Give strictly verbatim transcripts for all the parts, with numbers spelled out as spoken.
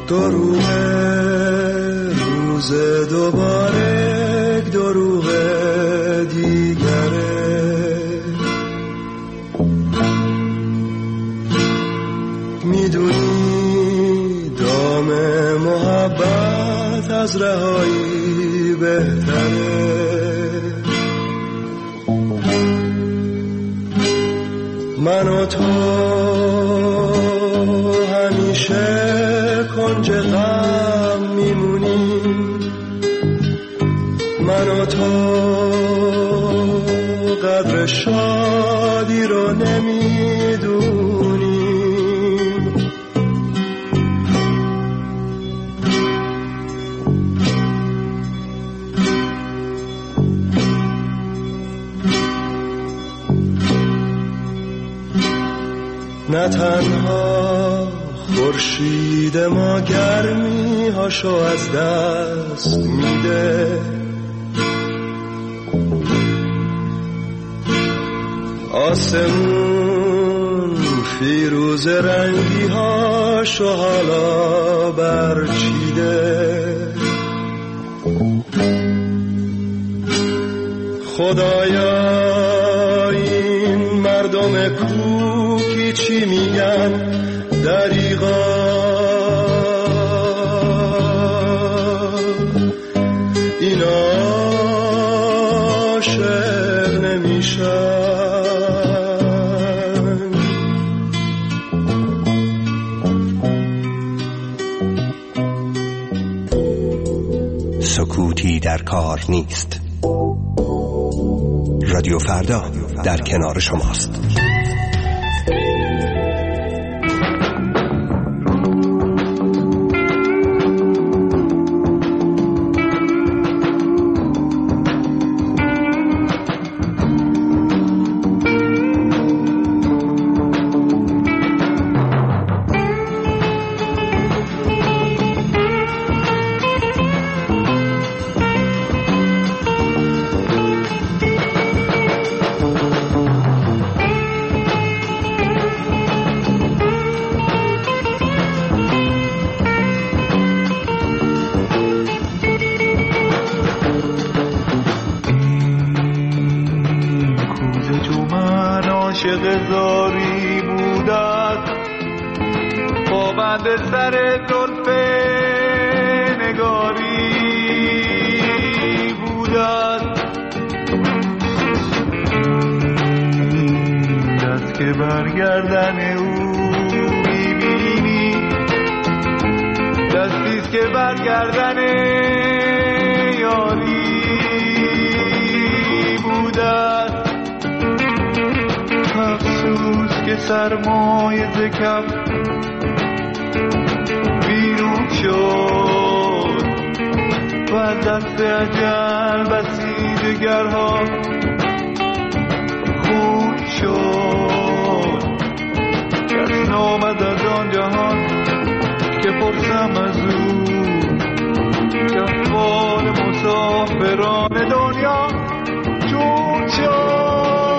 دروغ روز دوباره دروغ دیگره، میدونی دام محبت از رهایی بهتره. من و تو همیشه کنج غم میمونیم، من و تو قدر شادی رو نمیدونیم. نه تنها خورشید ما گرمی هاشو از دست میده، آسمون فیروز رنگی هاشو حالا برچیده. خدایا این مردم کوکی چی میگن دریغا، اینا عاشق نمیشن. سکوتی در کار نیست. رادیو فردا در کنار شماست. زاری بودت پابند سر زلف نگاری بودت، دست که برگردن او میبینی، دستیست که برگردن یاری بودت. افسوس که سرمایه ز کف بیرون شد و دست اجل بسی دگرها خون شد. کس نامد از آن جهان که پرسم از او که احوال مسافران دنیا چون شد.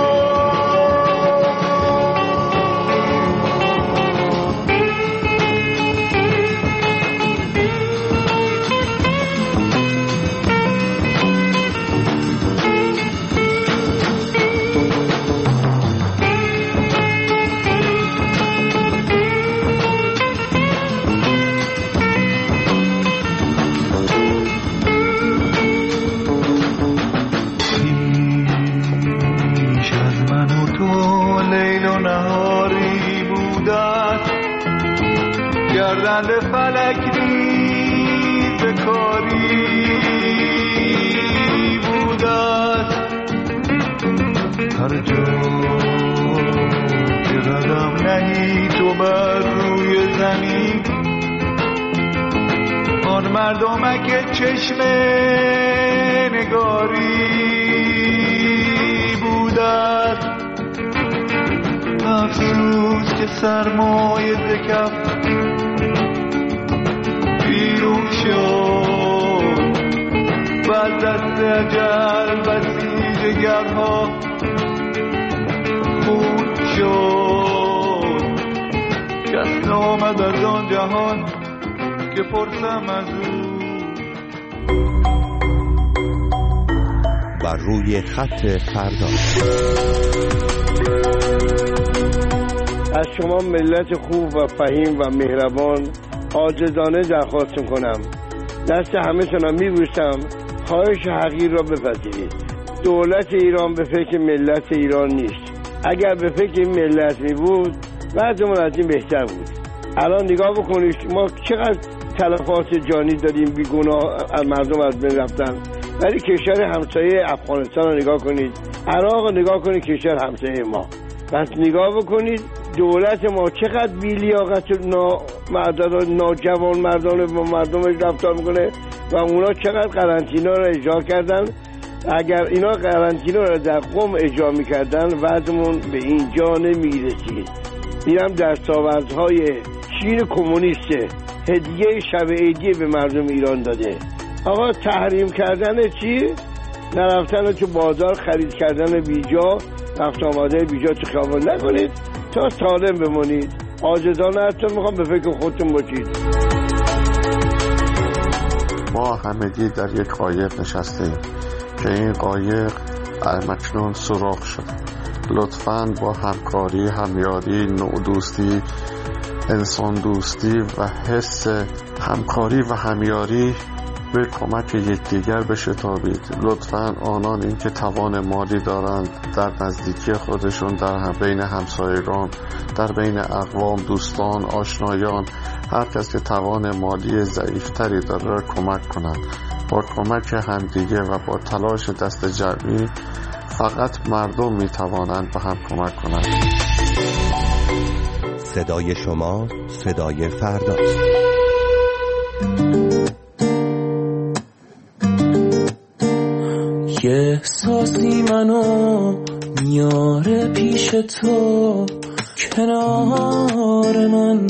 گردن به فلک نیز کاری بودت. هر جا که قدم نهی تو بر روی زمین، آن مردمک چشم نگاری بودت. افسوس که سرمایه ز کف بیرون شد و دست اجل بسی جگرها خون شد. کس نامد از آن جهان بپرسم از او. و روی خط فردا از شما ملت خوب و فهیم و مهربان عاجزانه درخواست میکنم دست همه تونم میبوسم، خواهش حقیر را بپذیرید. دولت ایران به فکر ملت ایران نیست. اگر به فکر این ملت میبود وضعمون از این بهتر بود. الان نگاه بکنید ما چقدر تلفات جانی داریم، بیگناه مردم از بین رفتن. ولی کشور همسایه افغانستان رو نگاه کنید، عراق رو نگاه کنید، کشور همسایه ما. پس نگاه بکنید دولت ما چقدر بی‌لیاقت و نامعدد ناجوان مردان با مردمش رفتار میکنه و اونا چقدر قرنطینه رو اجرا کردن. اگر اینا قرنطینه رو در قم اجرا میکردن وضعمون به اینجا نمیرسید. اینم دستاوردهای چین کمونیسته، هدیه شب عیدی به مردم ایران داده. آقا تحریم کردن چی؟ نرفتن تو بازار، خرید کردن بیجا، رفت آماده بیجا تو خیابان نکنید تا سالم بمونید. عاجزانه حتی میخوام به فکر خودتون باشید. ما همگی در یک قایق نشستیم که این قایق اکنون سوراخ شد. لطفاً با همکاری، همیاری، نوع دوستی، انسان دوستی و حس همکاری و همیاری به کمک یکدیگر بشتابید. لطفاً آنان این که توان مالی دارند در نزدیکی خودشون، در بین همسایگان، در بین اقوام، دوستان، آشنایان، هر کس که توان مالی ضعیفتری داره کمک کنند. با کمک همدیگه و با تلاش دست جمعی فقط مردم میتوانند به هم کمک کنند. صدای شما صدای فرداست. یه احساسی منو میاره پیش تو، کنار من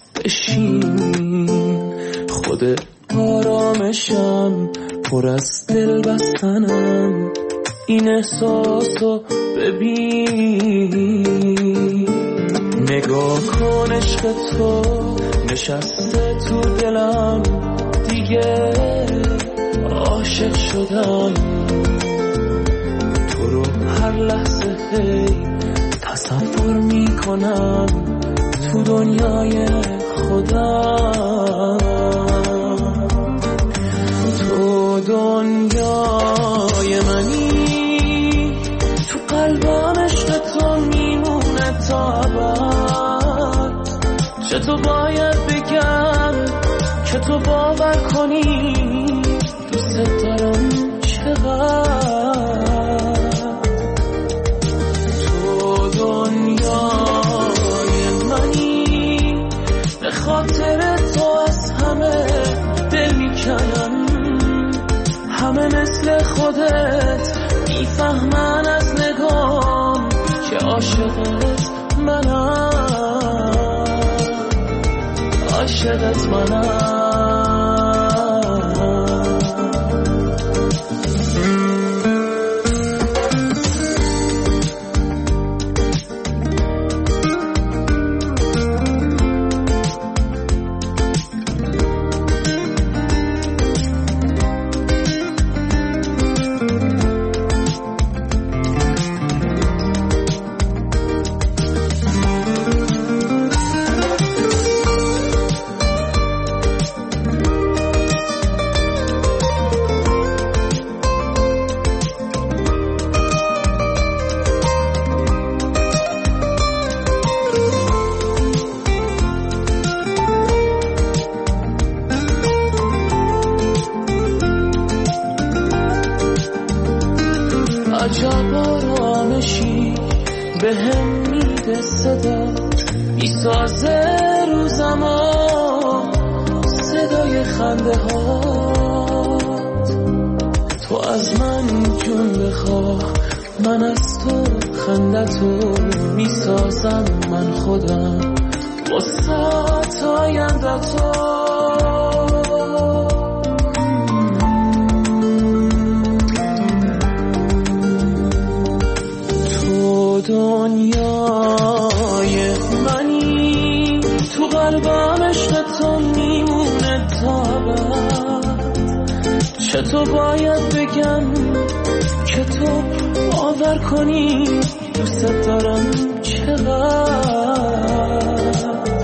بشین، خود آرامشم پر از دل بستنم، این احساسو ببین. نگاه کن عشق تو نشسته تو دلم، دیگه عاشق شدم تو رو هر لحظه هی تصور میکنم تو دنیای خودم. تو دنیای منی، تو قلبم عشق تو میمونه تا ابد. چطور باید بگم که تو باور کنی دوست دارم چقدر. تو دنیای منی، به خاطر تو از همه دل میکنم. همه مثل خودت میفهمن از نگام که عاشقت منم، عاشقت منم. عجب آرامشی به هم میده صدات، میسازه روزما صدای خنده هات. تو از من جون بخواه، من از تو خندتو میسازم من خودم وسط آینده تو. دنیای منی، تو قلبم عشق تو میمونه تا ابد. چطور باید بگم که تو باور کنی دوست دارم چقدر.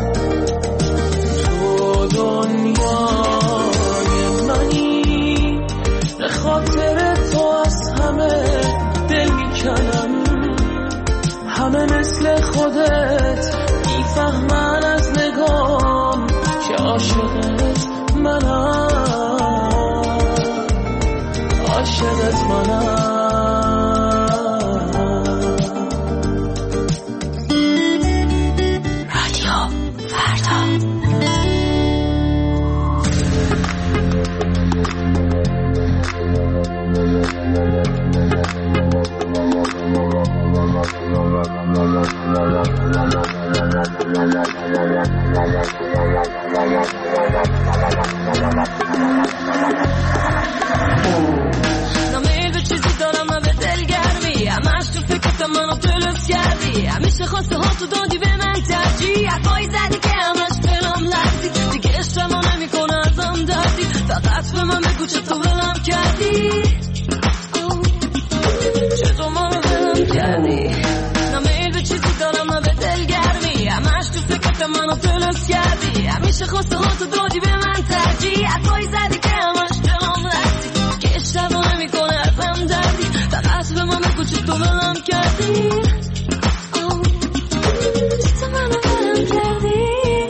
تو دنیای منی، به خاطر تو از همه دل میکنم. همه مثل خودت میفهمن از نگام که عاشقت منم، عاشقت منم. نمیل به چیزی دارم و به دلگرمی، همش تو فکرت منو دلت کردی. همیشه خواسته ها تو دادی به من ترجیح، حرفایی زدی که همش دلم لرزی. دیگه اشتما نمی کنه ازم دردی، فقط به من بگو چطور ولم کردی، چطور منو ولم کردی. نمیل به چیزی دارم و به دلگرمی، همش تو فکرت منو دلت کردی. همیشه خواسته ها تو دادی به من ترجیح، حرفایی زدی که همش دلم لرزی. دیگه اشتما نمی کنه ازم دردی، فقط به من بگو چطور ولم کردی، چطور منو ولم کردی.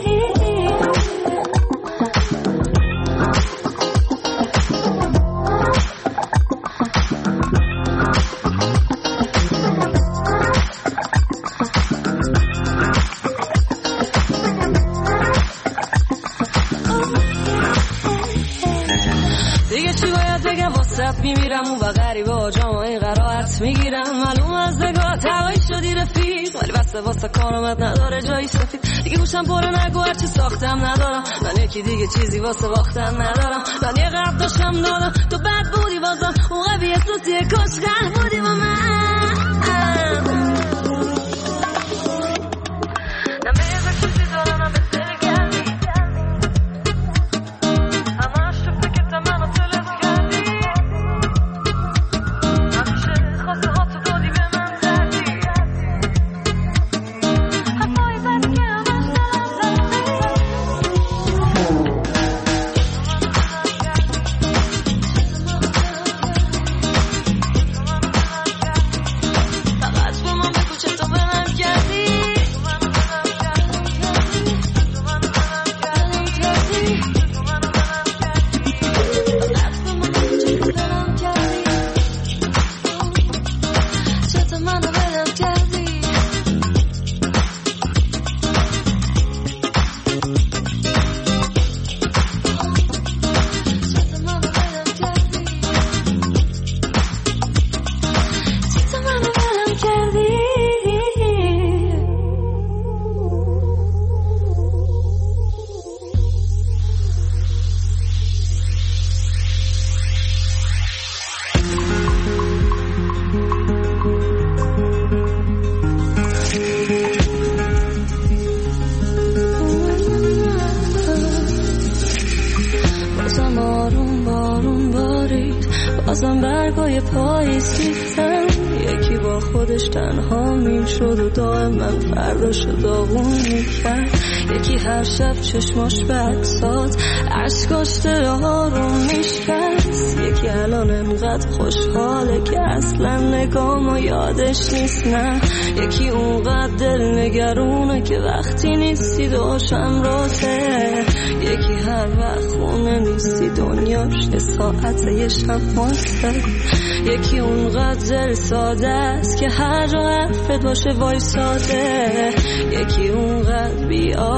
دیگه چی باید بگم واسه میمیرم اون و غریبه ها جامعه قرائت میگیرم. معلوم از نگاه تقایی شدی رفیق، ولی بسته واسه کارمت نداره جایی سفید. دیگه گوشم پره نگو هرچی ساختم ندارم، من یکی دیگه چیزی واسه باختن ندارم. من یه قرب داشتم دادم تو بد بودی بازم، اون قوی احساسیه کاش قهر بودی با من. بازم برگای پاییز ریختن، یکی با خودش تنها میشد و دائم من فرداشو داغون میکرد. یکی هر شب چشماش به عکسات عشقاش دلها رو میشکست. یکی الان انقدر خوشحاله که اصلا نگامو یادش نیست. نه یکی اونقدر دل نگرونه که وقتی نیستی دوشم راته. یکی هر وقت خونه نیستی دنیاش یه ساعت یه شب ماسته. یکی اونقدر دل ساده است که هر جا حرفت باشه وای ساده. یکی اونقدر بی